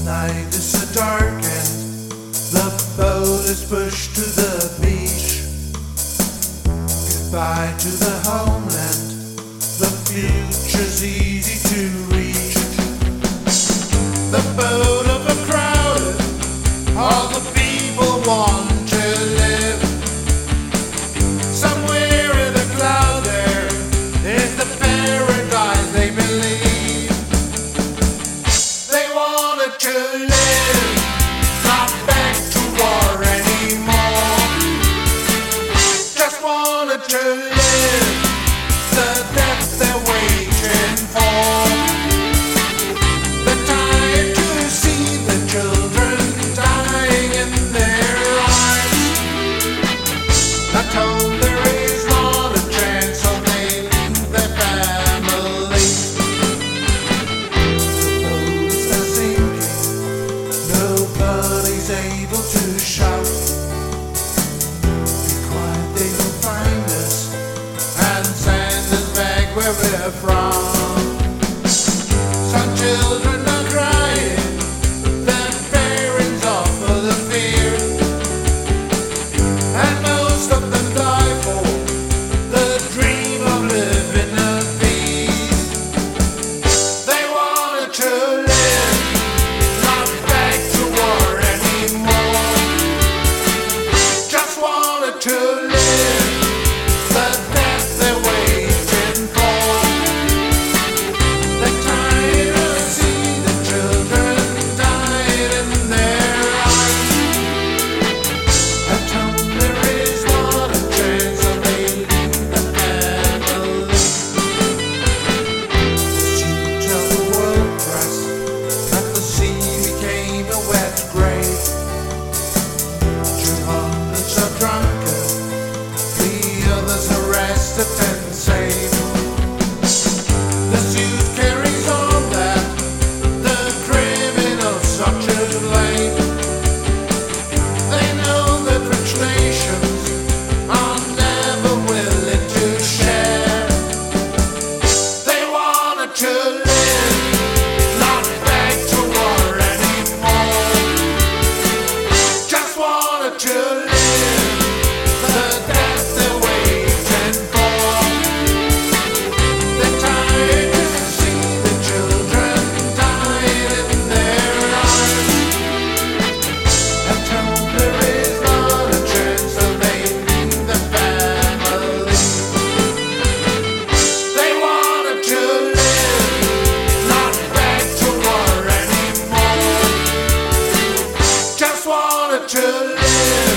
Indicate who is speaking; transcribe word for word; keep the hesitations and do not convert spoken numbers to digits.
Speaker 1: night is so dark and the boat is pushed to the beach. Goodbye to the homeland, the future's easy to reach. The boat overcrowded, all the people want to live. Somewhere in the cloud there is the paradise they believe. They wanted to live, not back to war anymore. Just wanted to live the death they're waiting for. They're tired to see the children dying in their eyes. Not told there is not a chance of making their families. The boats are sinking, nobody's able to shout. Be quiet, they will find us and send us back where we're from. Some children are crying, their parents offer the fear, and most of them die for the dream of living at peace. They wanted to live, not back to war anymore. Just wanted to live the death they're waiting for. They're tired to see the children dying in their eyes. At home there is not a chance of aiding the family. You tell the world press that the sea became a wet grave. Two hundreds are drunken, the others arrested and saved. The suit carries on that the criminals are to blame. They know that rich nations are never willing to share. They wanted to live, not back to war anymore. Just wanted to live the death they're waiting for. They're tired to see the children dying in their eyes. At home there is not a chance of aiding the family. They wanted to live, not back to war anymore. Just wanted to live